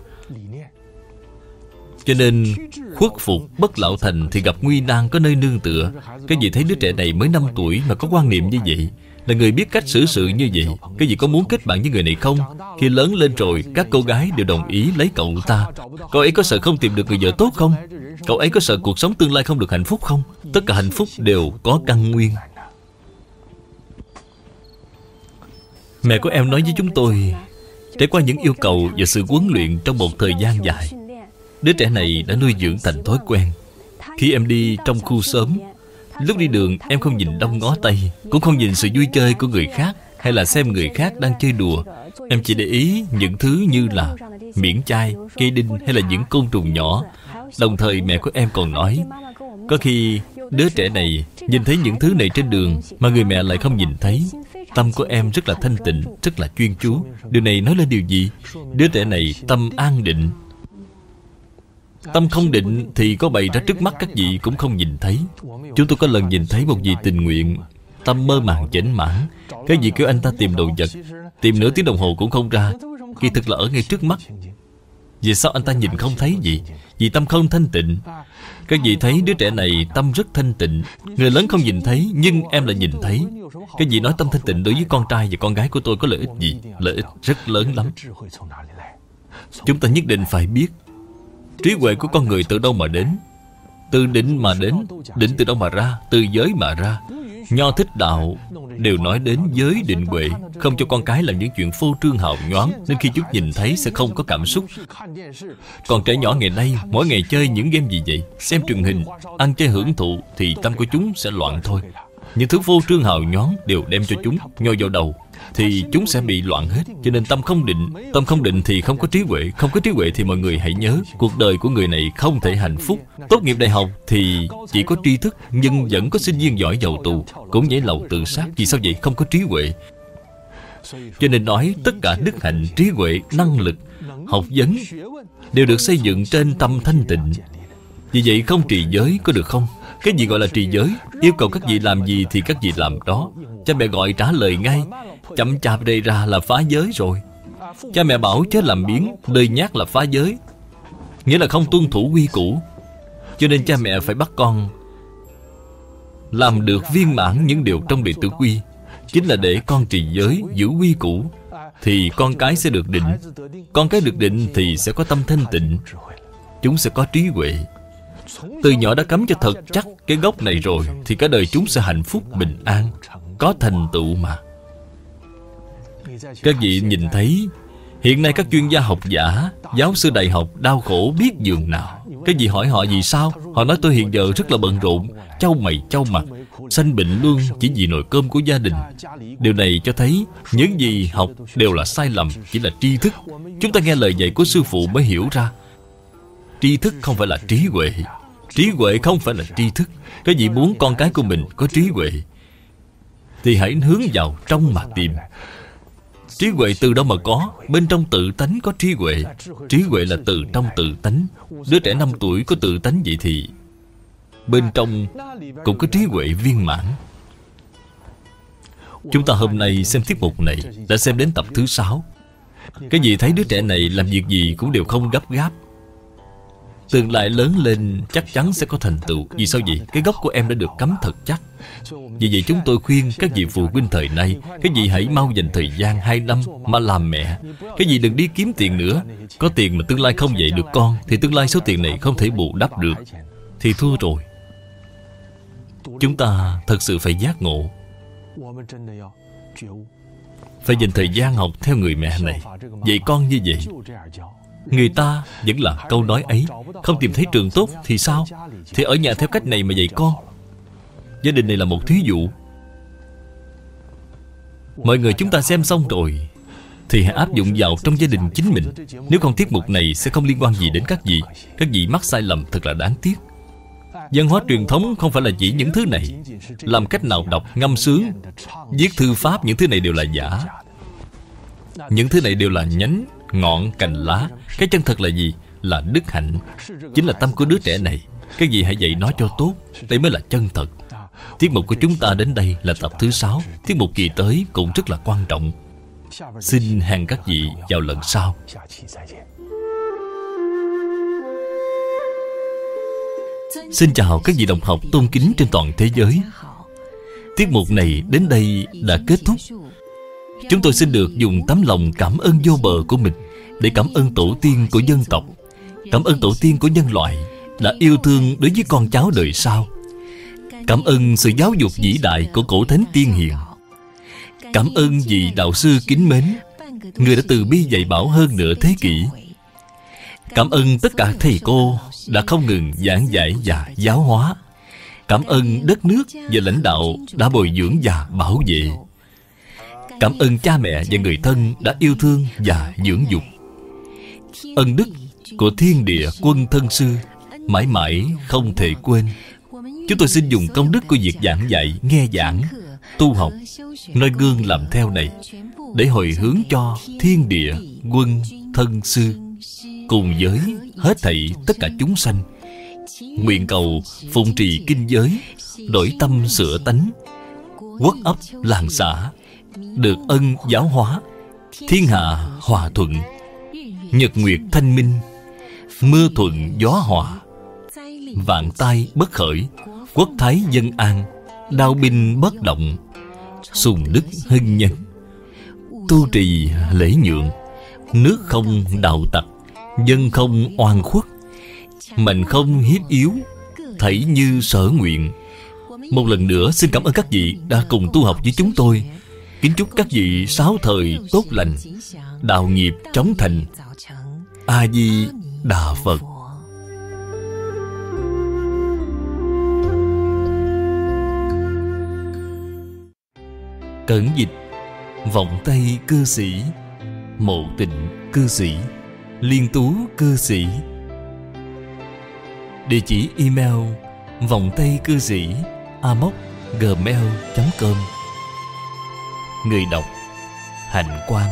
Cho nên khuất phục bất lão thành thì gặp nguy nan có nơi nương tựa. Cái gì thấy đứa trẻ này mới năm tuổi mà có quan niệm như vậy, là người biết cách xử sự như vậy. Cái gì có muốn kết bạn với người này không? Khi lớn lên rồi, các cô gái đều đồng ý lấy cậu ta. Cậu ấy có sợ không tìm được người vợ tốt không? Cậu ấy có sợ cuộc sống tương lai không được hạnh phúc không? Tất cả hạnh phúc đều có căn nguyên. Mẹ của em nói với chúng tôi, trải qua những yêu cầu và sự huấn luyện trong một thời gian dài, đứa trẻ này đã nuôi dưỡng thành thói quen. Khi em đi trong khu xóm, lúc đi đường em không nhìn đông ngó tây, cũng không nhìn sự vui chơi của người khác, hay là xem người khác đang chơi đùa. Em chỉ để ý những thứ như là miễn chai, cây đinh hay là những côn trùng nhỏ. Đồng thời mẹ của em còn nói, có khi đứa trẻ này nhìn thấy những thứ này trên đường mà người mẹ lại không nhìn thấy. Tâm của em rất là thanh tịnh, rất là chuyên chú. Điều này nói lên điều gì? Đứa trẻ này tâm an định. Tâm không định thì có bày ra trước mắt các vị cũng không nhìn thấy. Chúng tôi có lần nhìn thấy một vị tình nguyện, tâm mơ màng chểnh mãn. Cái gì kêu anh ta tìm đồ vật, tìm nửa tiếng đồng hồ cũng không ra, kỳ thực là ở ngay trước mắt. Vì sao anh ta nhìn không thấy gì? Vì tâm không thanh tịnh. Các vị thấy đứa trẻ này tâm rất thanh tịnh. Người lớn không nhìn thấy, nhưng em lại nhìn thấy. Cái gì nói tâm thanh tịnh đối với con trai và con gái của tôi có lợi ích gì? Lợi ích rất lớn lắm. Chúng ta nhất định phải biết trí huệ của con người từ đâu mà đến. Từ định mà đến. Định từ đâu mà ra? Từ giới mà ra. Nho Thích Đạo đều nói đến giới định huệ, không cho con cái làm những chuyện phô trương hào nhoáng, nên khi chúng nhìn thấy sẽ không có cảm xúc. Còn trẻ nhỏ ngày nay mỗi ngày chơi những game gì vậy? Xem truyền hình, ăn chơi hưởng thụ, thì tâm của chúng sẽ loạn thôi. Những thứ phô trương hào nhoáng đều đem cho chúng nhồi vào đầu, thì chúng sẽ bị loạn hết. Cho nên tâm không định. Tâm không định thì không có trí huệ. Không có trí huệ thì mọi người hãy nhớ, cuộc đời của người này không thể hạnh phúc. Tốt nghiệp đại học thì chỉ có tri thức, nhưng vẫn có sinh viên giỏi vào tù, cũng nhảy lầu tự sát. Vì sao vậy? Không có trí huệ. Cho nên nói tất cả đức hạnh, trí huệ, năng lực, học vấn đều được xây dựng trên tâm thanh tịnh. Vì vậy không trì giới có được không? Cái gì gọi là trì giới? Yêu cầu các vị làm gì thì các vị làm đó. Cha mẹ gọi trả lời ngay. Chậm chạp đây ra là phá giới rồi. Cha mẹ bảo chớ làm biếng, lời nhắc là phá giới, nghĩa là không tuân thủ quy củ. Cho nên cha mẹ phải bắt con làm được viên mãn những điều trong đệ tử quy, chính là để con trì giới, giữ quy củ, thì con cái sẽ được định. Con cái được định thì sẽ có tâm thanh tịnh, chúng sẽ có trí huệ. Từ nhỏ đã cắm cho thật chắc cái gốc này rồi, thì cả đời chúng sẽ hạnh phúc bình an, có thành tựu mà. Các vị nhìn thấy hiện nay các chuyên gia học giả, giáo sư đại học đau khổ biết dường nào. Các vị hỏi họ vì sao? Họ nói tôi hiện giờ rất là bận rộn, chau mày chau mặt, sanh bệnh luôn chỉ vì nồi cơm của gia đình. Điều này cho thấy những gì học đều là sai lầm, chỉ là tri thức. Chúng ta nghe lời dạy của sư phụ mới hiểu ra, tri thức không phải là trí huệ. Trí huệ không phải là tri thức. Các vị muốn con cái của mình có trí huệ thì hãy hướng vào trong mà tìm. Trí huệ từ đâu mà có? Bên trong tự tánh có trí huệ. Trí huệ là từ trong tự tánh. Đứa trẻ năm tuổi có tự tánh vậy thì bên trong cũng có trí huệ viên mãn. Chúng ta hôm nay xem tiết mục này đã xem đến tập thứ sáu. Cái gì thấy đứa trẻ này làm việc gì cũng đều không gấp gáp, tương lai lớn lên chắc chắn sẽ có thành tựu. Vì sao vậy? Cái gốc của em đã được cắm thật chắc. Vì vậy chúng tôi khuyên các vị phụ huynh thời nay, các vị hãy mau dành thời gian hai năm mà làm mẹ. Các vị đừng đi kiếm tiền nữa. Có tiền mà tương lai không dạy được con, thì tương lai số tiền này không thể bù đắp được, thì thua rồi. Chúng ta thật sự phải giác ngộ, phải dành thời gian học theo người mẹ này, dạy con như vậy. Người ta vẫn là câu nói ấy, không tìm thấy trường tốt thì sao? Thì ở nhà theo cách này mà dạy con. Gia đình này là một thí dụ. Mọi người chúng ta xem xong rồi thì hãy áp dụng vào trong gia đình chính mình. Nếu không, tiết mục này sẽ không liên quan gì đến các vị. Các vị mắc sai lầm thật là đáng tiếc. Văn hóa truyền thống không phải là chỉ những thứ này. Làm cách nào đọc, ngâm sướng, viết thư pháp, những thứ này đều là giả. Những thứ này đều là nhánh, ngọn, cành lá. Cái chân thật là gì? Là đức hạnh, chính là tâm của đứa trẻ này. Các vị hãy dạy nó cho tốt. Đây mới là chân thật. Tiết mục của chúng ta đến đây là tập thứ sáu. Tiết mục kỳ tới cũng rất là quan trọng. Xin hẹn các vị vào lần sau. Xin chào các vị đồng học tôn kính trên toàn thế giới. Tiết mục này đến đây đã kết thúc. Chúng tôi xin được dùng tấm lòng cảm ơn vô bờ của mình để cảm ơn tổ tiên của dân tộc, cảm ơn tổ tiên của nhân loại đã yêu thương đối với con cháu đời sau, cảm ơn sự giáo dục vĩ đại của cổ thánh tiên hiền, cảm ơn vị đạo sư kính mến, người đã từ bi dạy bảo hơn nửa thế kỷ, cảm ơn tất cả thầy cô đã không ngừng giảng dạy và giáo hóa, cảm ơn đất nước và lãnh đạo đã bồi dưỡng và bảo vệ, cảm ơn cha mẹ và người thân đã yêu thương và dưỡng dục. Ân đức của thiên địa quân thân sư mãi mãi không thể quên. Chúng tôi xin dùng công đức của việc giảng dạy, nghe giảng, tu học, noi gương làm theo này để hồi hướng cho thiên địa quân thân sư cùng với hết thảy tất cả chúng sanh. Nguyện cầu phụng trì kinh giới, đổi tâm sửa tánh, quốc ấp làng xã được ân giáo hóa, thiên hạ hòa thuận, nhật nguyệt thanh minh, mưa thuận gió hòa, vạn tai bất khởi, quốc thái dân an, đao binh bất động, sùng đức hưng nhân, tu trì lễ nhượng, nước không đạo tặc, dân không oan khuất, mạnh không hiếp yếu, thảy như sở nguyện. Một lần nữa xin cảm ơn các vị đã cùng tu học với chúng tôi. Kính chúc các vị sáu thời tốt lành, đạo nghiệp chóng thành. A Di Đà Phật. Cẩn dịch: vọng tây cư sĩ, mộ tịnh cư sĩ, liên tú cư sĩ. Địa chỉ email: vọng tây cư sĩ a m o c gmail chấm com. Người đọc: Hạnh Quang.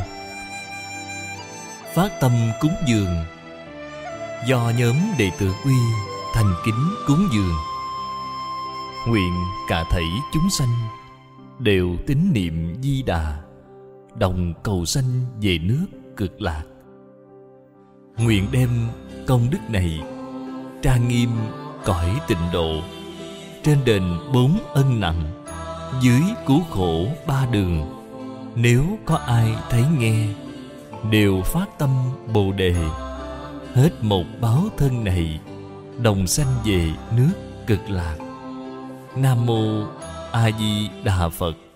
Phát tâm cúng dường do nhóm đệ tử Quy thành kính cúng dường. Nguyện cả thảy chúng sanh đều tín niệm Di Đà, đồng cầu sanh về nước Cực Lạc. Nguyện đem công đức này trang nghiêm cõi tịnh độ, trên đền bốn ân nặng, dưới cứu khổ ba đường. Nếu có ai thấy nghe, đều phát tâm Bồ Đề, hết một báo thân này, đồng sanh về nước Cực Lạc. Nam mô A Di Đà Phật.